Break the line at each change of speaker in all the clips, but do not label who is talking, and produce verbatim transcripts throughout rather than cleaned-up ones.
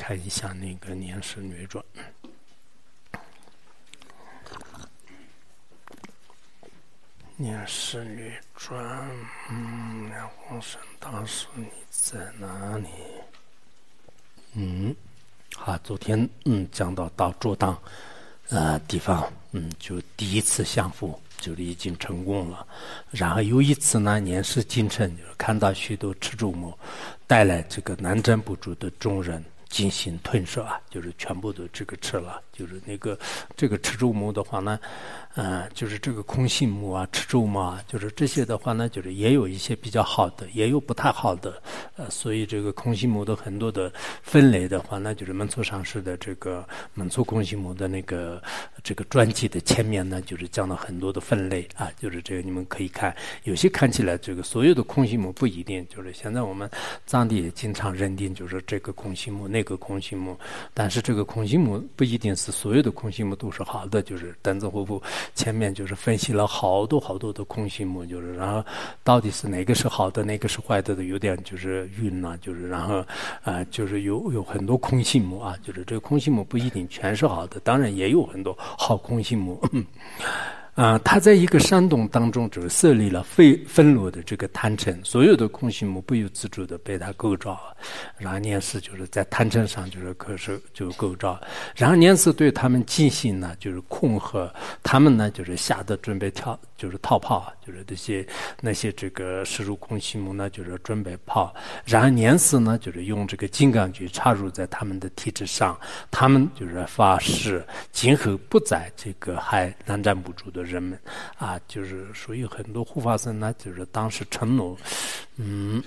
看一下那个《年氏女传》。《年氏女传》，嗯，黄生大师你在哪里？嗯，好，昨天嗯讲到到卓当呃地方，嗯，就第一次降服，就是已经成功了。然后有一次呢，年氏进城，就是看到许多持咒母带来这个南瞻部族的众人进行吞噬啊，就是全部都这个吃了。就是那个这个持咒母的话呢，呃，就是这个空性母啊、持咒母啊，就是这些的话呢，就是也有一些比较好的，也有不太好的，呃，所以这个空性母的很多的分类的话呢，就是门措上师的这个门措空性母的那个这个专辑的前面呢，就是讲了很多的分类啊，就是这个你们可以看，有些看起来这个所有的空性母不一定，就是现在我们藏地也经常认定就是这个空性母那个空性母，但是这个空性母不一定是所有的空性母都是好的，就是等子活佛前面就是分析了好多好多的空性母，就是然后到底是哪个是好的，哪个是坏的的，有点就是晕了，就是然后呃就是有有很多空性母啊，就是这个空性母不一定全是好的，当然也有很多好空性母。啊、呃，他在一个山洞当中，就是设立了非分落的这个坛城，所有的空性母不由自主的被他构造了。然后念师就是在坛城上就是可是就构造，然后念师对他们进行呢就是恐吓，他们呢就是吓得准备跳，就是逃跑，就是这些那些这个摄入空性母呢就是准备跑，然后念师呢就是用这个金刚诀插入在他们的体质上，他们就是发誓今后不在这个害南瞻部族的人们啊，就是属于很多护法僧呢，就是当时承诺，嗯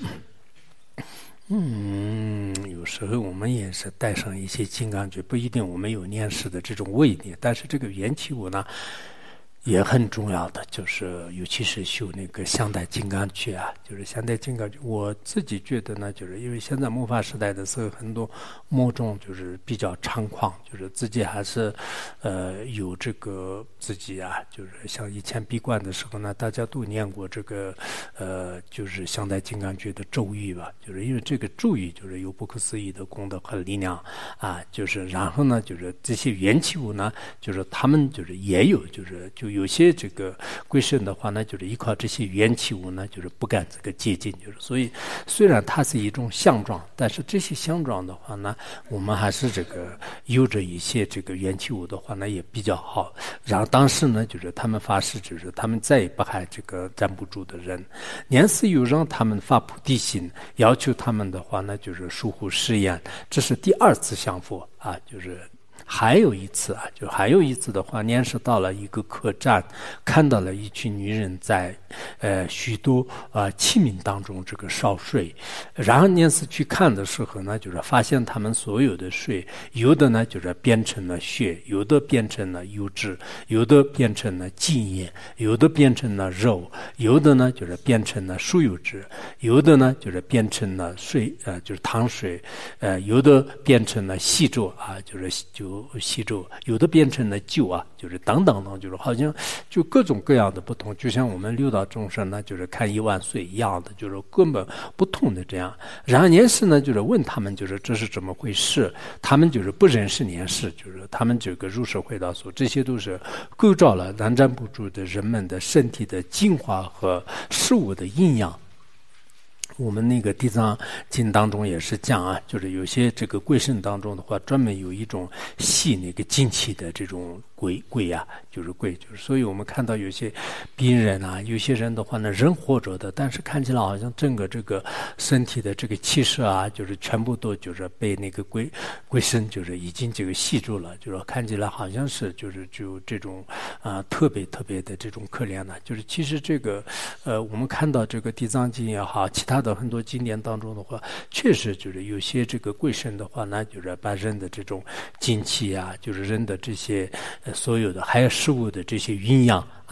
嗯，有时候我们也是带上一些金刚诀，不一定我们有念师的这种位力，但是这个缘起物呢也很重要的，就是尤其是修那个相带金刚诀啊，就是相带金刚诀。我自己觉得呢，就是因为现在末法时代的时候，很多魔众就是比较猖狂，就是自己还是呃有这个自己啊，就是像以前闭关的时候呢，大家都念过这个呃就是相带金刚诀的咒语吧，就是因为这个咒语就是有不可思议的功德和力量啊，就是然后呢，就是这些缘起物呢，就是他们就是也有就是就。有些这个贵圣的话呢，就是依靠这些缘起物呢，就是不敢这个接近，就是所以虽然它是一种相状，但是这些相状的话呢，我们还是这个有着一些这个缘起物的话呢，也比较好。然后当时呢，就是他们发誓，就是他们再也不害这个站不住的人。年师又让他们发菩提心，要求他们的话呢，就是疏忽誓言。这是第二次降服啊，就是。还有一次啊，就还有一次的话，年师到了一个客栈，看到了一群女人在，呃，许多呃器皿当中这个烧水，然后年师去看的时候呢，就是发现他们所有的水，有的呢就是变成了血，有的变成了油脂，有的变成了精液，有的变成了肉，有的呢就是变成了酥油脂，有的呢就是变成了水，呃，就是糖水，呃，有的变成了细粥啊，就是就。吸粥，有的变成了酒啊，就是等等等，就是好像就各种各样的不同，就像我们六道众生呢，就是看一万岁一样的，就是根本不同的这样。然后年师呢，就是问他们，就是这是怎么回事？他们就是不认识年师，就是他们这个入世回答说，这些都是构造了南瞻部族的人们的身体的精华和事物的营养。我们那个地藏经当中也是讲啊，就是有些这个贵圣当中的话，专门有一种系那个精气的这种贵贵啊，就是贵，就是所以我们看到有些病人啊，有些人的话呢，人活着的，但是看起来好像整个这个身体的这个气势啊，就是全部都就是被那个贵贵圣就是已经这个系住了，就是看起来好像是就是就这种啊、呃、特别特别的这种可怜的，就是其实这个呃我们看到这个地藏经也好，其他的很多经典当中的话，确实就是有些这个贵圣的话呢，就是把人的这种精气啊，就是人的这些呃所有的还有事物的这些营养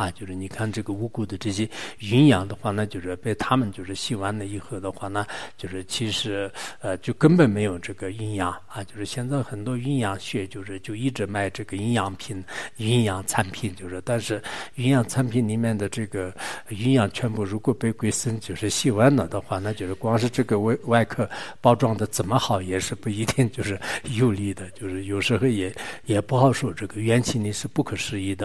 啊，就是你看这个无辜的这些云羊的话呢，就是被他们就是吸完了以后的话呢，就是其实呃就根本没有这个营养啊，就是现在很多营养学就是就一直卖这个营养品、营养产品，就是但是营养产品里面的这个营养全部如果被归生就是吸完了的话，那就是光是这个外外壳包装的怎么好也是不一定就是有利的，就是有时候也也不好说，这个元气力是不可思议的。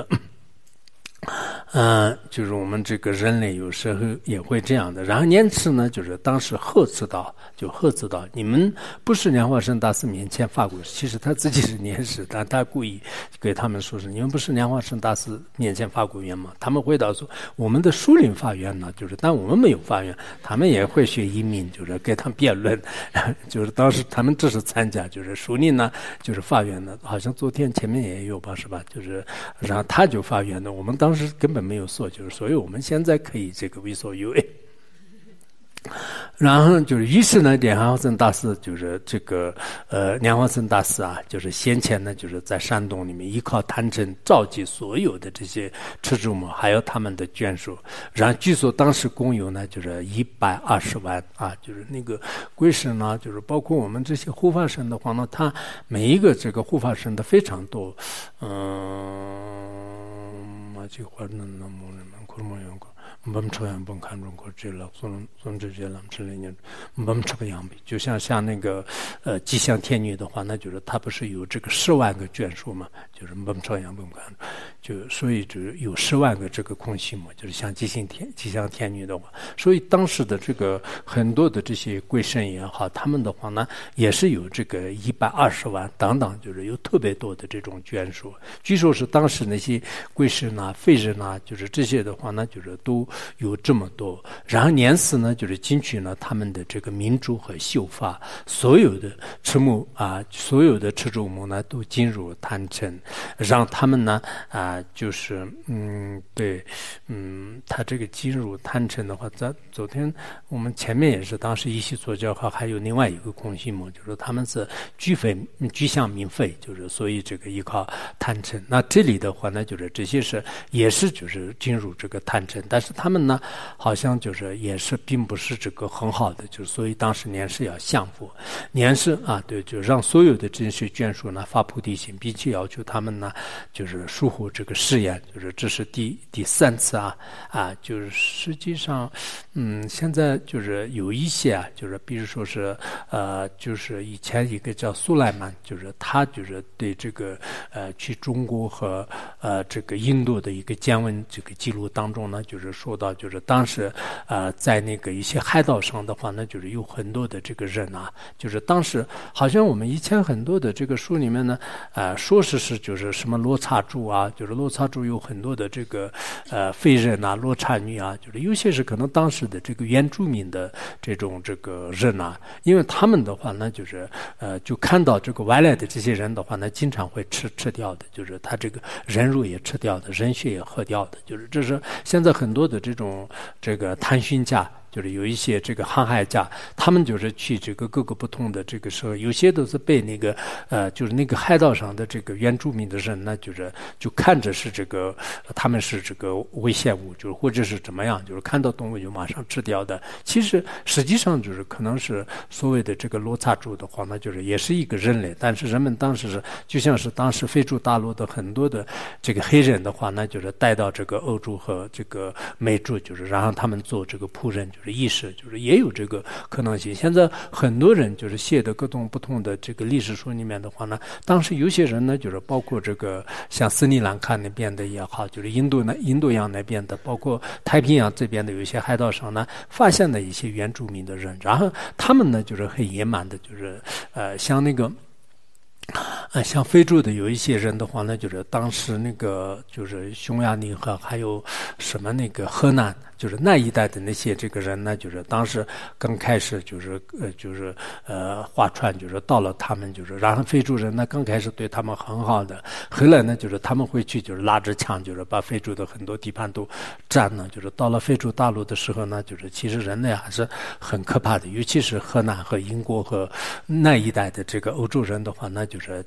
嗯、呃，就是我们这个人类有时候也会这样的。然后念慈呢，就是当时呵斥道，就呵斥道，你们不是莲花生大师面前发过，其实他自己是念师，但他故意给他们说是你们不是莲花生大师面前发过愿吗？他们回答说，我们的树林发愿呢，就是但我们没有发愿，他们也会学移民，就是给他们辩论，就是当时他们只是参加，就是树林呢就是发愿的，好像昨天前面也有吧，是吧？就是然后他就发愿的，我们当时根本没有说，就是所以我们现在可以这个为所欲为。然后就是于是呢，莲花生大师就是这个呃莲花生大师啊，就是先前呢就是在山洞里面依靠坛城召集所有的这些持主们，还有他们的眷属，然后据说当时共有呢就是一百二十万啊，就是那个贵神呢，就是包括我们这些护法神的话呢，他每一个这个护法神的非常多，嗯，马吉花那那么人们可能有个。멈춰야 한번看中国这了，孙孙志杰他们之类的멈춰不样比，就像像那个呃吉祥天女的话，那就是他不是有这个十万个眷属嘛，就是멈춰样本看，就所以就有十万个这个空隙嘛，就是像吉祥天吉祥天女的话，所以当时的这个很多的这些贵神也好，他们的话呢也是有这个一百二十万等等，就是有特别多的这种眷属。据说是当时那些贵神啊、废人啊，就是这些的话呢，就是都有这么多，然后年四呢，就是进去呢，他们的这个民主和修法，所有的持母啊，所有的持主母呢，都进入坛城，让他们呢啊，就是嗯，对，嗯，他这个进入坛城的话，在昨天我们前面也是，当时一起做教号，还有另外一个空心母，就是他们是居费居向民费，就是所以这个依靠坛城。那这里的话呢，就是这些是也是就是进入这个坛城，但是他们呢，好像就是也是并不是这个很好的，就是所以当时年是要降服，年是啊，对，就让所有的这些眷属呢发菩提心，并且要求他们呢，就是疏忽这个誓言，就是这是第第三次啊啊，就是实际上，嗯，现在就是有一些啊，就是比如说是呃，就是以前一个叫苏莱曼，就是他就是对这个呃去中国和呃这个印度的一个见闻这个记录当中呢，就是说到就是当时呃在那个一些海岛上的话呢，就是有很多的这个人啊，就是当时好像我们以前很多的这个书里面呢，呃说是是就是什么罗刹族啊，就是罗刹族有很多的这个呃废人啊、罗刹女啊，就是有些是可能当时的这个原住民的这种这个人啊，因为他们的话呢，就是呃就看到这个外来的这些人的话呢，经常会吃吃掉的，就是他这个人肉也吃掉的，人血也喝掉的，就是这是现在很多的这种这个探寻家。就是有一些这个航海家，他们就是去这个各个不同的这个时候，有些都是被那个呃，就是那个海岛上的这个原住民的人呢，就是就看着是这个他们是这个危险物，就是或者是怎么样，就是看到动物就马上吃掉的。其实实际上就是可能是所谓的这个罗刹族的话呢，就是也是一个人类，但是人们当时是就像是当时非洲大陆的很多的这个黑人的话呢，就是带到这个欧洲和这个美洲，就是然后他们做这个仆人，就是。意识就是也有这个可能性。现在很多人就是写的各种不同的这个历史书里面的话呢，当时有些人呢，就是包括这个像斯里兰卡那边的也好，就是印度那印度洋那边的，包括太平洋这边的有一些海岛上呢，发现了一些原住民的人，然后他们呢就是很野蛮的，就是呃像那个。呃，像非洲的有一些人的话呢，就是当时那个就是匈牙利和还有什么那个河南，就是那一带的那些这个人呢，就是当时刚开始就是呃就是呃划船，就是到了他们就是，然后非洲人呢刚开始对他们很好的，后来呢就是他们回去就是拉着枪，就是把非洲的很多地盘都占了，就是到了非洲大陆的时候呢，就是其实人类还是很可怕的，尤其是河南和英国和那一带的这个欧洲人的话，那就是就。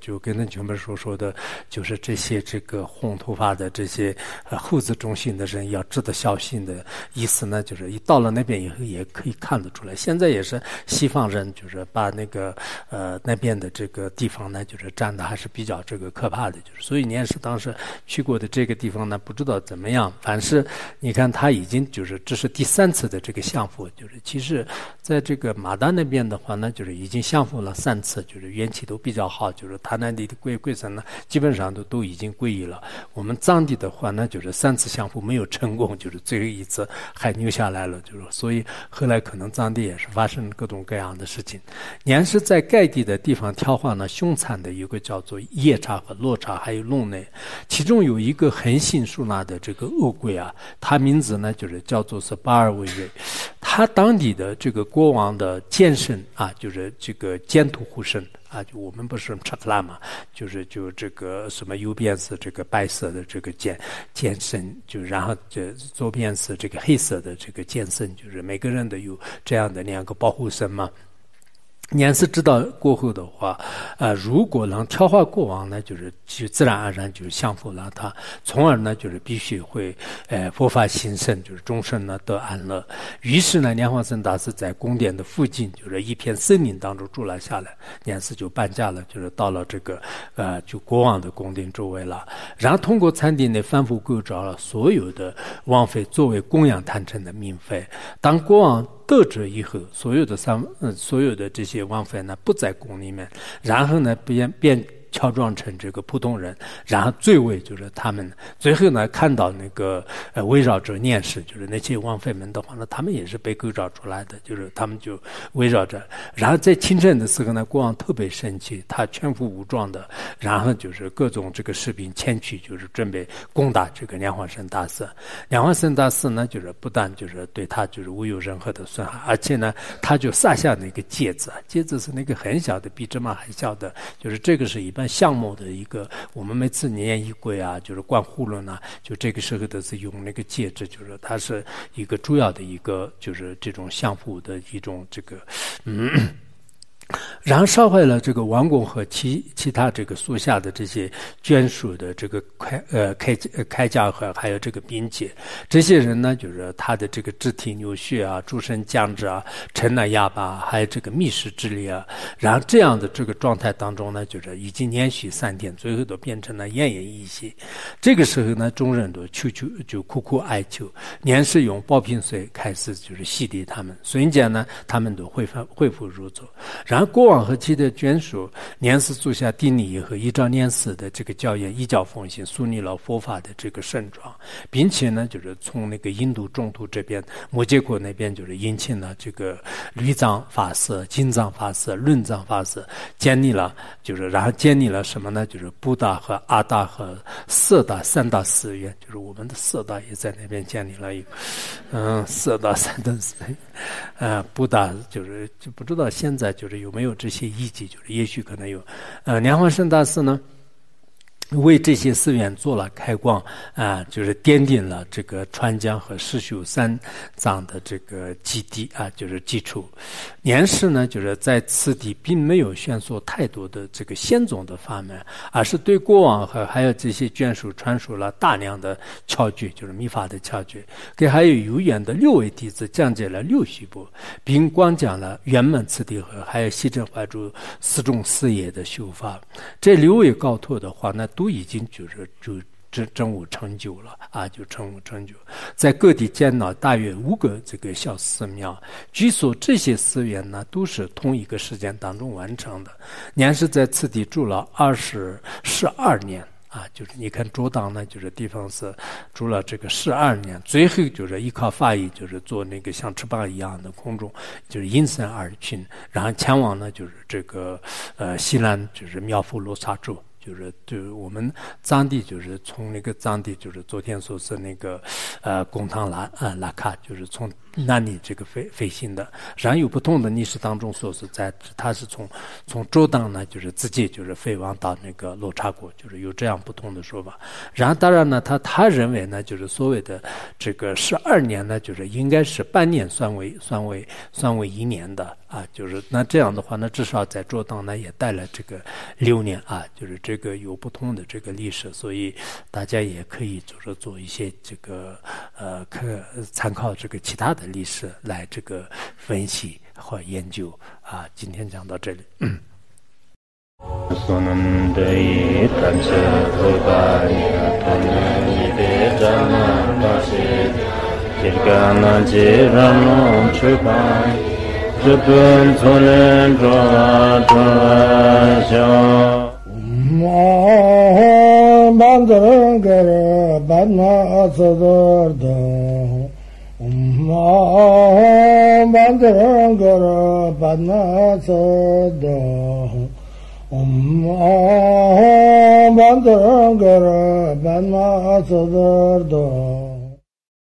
就跟那前面所说的，就是这些这个红头发的这些呃后子中心的人要值得小心的意思呢，就是一到了那边以后也可以看得出来。现在也是西方人就是把那个呃那边的这个地方呢，就是占的还是比较这个可怕的，就是所以年是当时去过的这个地方呢，不知道怎么样，凡是你看他已经就是这是第三次的这个降服，就是其实在这个马达那边的话呢，就是已经降服了三次，就是元气都比较好，就是他那里的贵贵神呢，基本上都都已经皈依了。我们藏地的话呢，就是三次降服没有成功，就是最后一次还留下来了，就是所以后来可能藏地也是发生各种各样的事情。年是在该地的地方挑化呢，凶残的有个叫做夜叉和落叉，还有龙内，其中有一个横行竖纳的这个恶鬼啊，他名字呢就是叫做是巴尔维瑞，他当地的这个国王的监生啊，就是这个监督护生啊，就我们不是查克拉嘛，就是就这个什么右边是这个白色的这个剑剑身，就然后这左边是这个黑色的这个剑身，就是每个人都有这样的两个保护神嘛。年是知道过后的话，呃，如果能挑化国王呢，就是就自然而然就是降服了他，从而呢就是必须会呃佛法兴盛，就是终身呢得安乐。于是呢，莲花生大师在宫殿的附近，就是一片森林当中住了下来。年是就搬家了，就是到了这个呃就国王的宫殿周围了。然后通过餐厅呢反复购找了所有的王妃作为供养坛城的民妃。当国王得知以后，所有的三嗯所有的这些王妃呢不在宫里面，然后呢变变乔装成这个普通人，然后最为就是他们最后呢看到那个呃围绕着念世，就是那些王妃们的话呢，他们也是被构造出来的，就是他们就围绕着。然后在清晨的时候呢，国王特别生气，他全副武装的，然后就是各种这个士兵前去，就是准备攻打这个莲花生大师。莲花生大师呢，就是不但就是对他就是无有任何的损害，而且呢，他就撒下那个戒指，戒指是那个很小的，比芝麻还小的，就是这个是一般项目的一个，我们每次念仪轨啊，就是灌囫囵啊，就这个时候都是用那个戒指，就是它是一个主要的一个，就是这种相互的一种这个，嗯。然后烧坏了这个王宫和其其他这个属下的这些眷属的这个开呃开呃开价和还有这个兵器，这些人呢，就是他的这个肢体流血啊、诸身僵直啊、沉了哑巴，还有这个密室之力啊，然后这样的这个状态当中呢，就是已经连续三天，最后都变成了奄奄一息。这个时候呢，众人都求求就苦苦哀求，年是用宝瓶水开始就是洗涤他们，瞬间呢，他们都恢复恢复如初。然后国王和其的眷属年是做下定力以后，依照年氏的这个教言，依教奉行，树立了佛法的这个盛状，并且呢，就是从那个印度中土这边，摩羯国那边就是引进了这个律藏法师、金藏法师、论藏法师，建立了就是然后建立了什么呢？就是布达和阿达和色达三大寺院，就是我们的色达也在那边建立了一个，嗯，色达三大寺院，呃，布达就是就不知道现在就是有没有这些遗迹，就是也许可能有。呃，莲花生大师呢，为这些寺院做了开光啊，就是奠定了这个川江和石秀三藏的这个基地啊，就是基础。年氏呢，就是在此地并没有宣说太多的这个先宗的法门，而是对国王和还有这些眷属传授了大量的窍诀，就是密法的窍诀，给还有有缘的六位弟子讲解了六须部，并广讲了圆满次第和还有西真怀珠四种四业的修法。这六位高徒的话呢，都已经就是就真真悟成就了啊，就成悟成就，在各地建了大约五个这个小寺庙。据说这些寺院呢，都是同一个时间当中完成的。年是在此地住了二十十二年啊，就是你看卓当呢，就是地方是住了这个十二年，最后就是依靠法医，就是做那个像翅膀一样的空中，就是隐身而去，然后前往呢，就是这个呃西南，就是苗阜罗刹州。就是就是我们藏地就是从那个藏地就是昨天说是那个呃贡唐拉呃拉卡就是从那里这个飞飞行的，然后有不同的历史当中说是在它是从从周当呢就是直接就是飞往到那个罗刹国，就是有这样不同的说法。然后当然呢他他认为呢就是所谓的这个十二年呢就是应该是半年算为算为算为一年的啊，就是那这样的话呢，至少在卓当呢也待了这个六年啊，就是这个有不同的这个历史，所以大家也可以就是做一些这个呃可参考这个其他的历史来这个分析和研究啊。今天讲到这里。嗯
Kirgana jirano chukai Chupun tsunen drowa drowa sho
Umma bandaran gara badna asadarda Umma bandaran gara badna asadarda Umma bandaran gara badna asadarda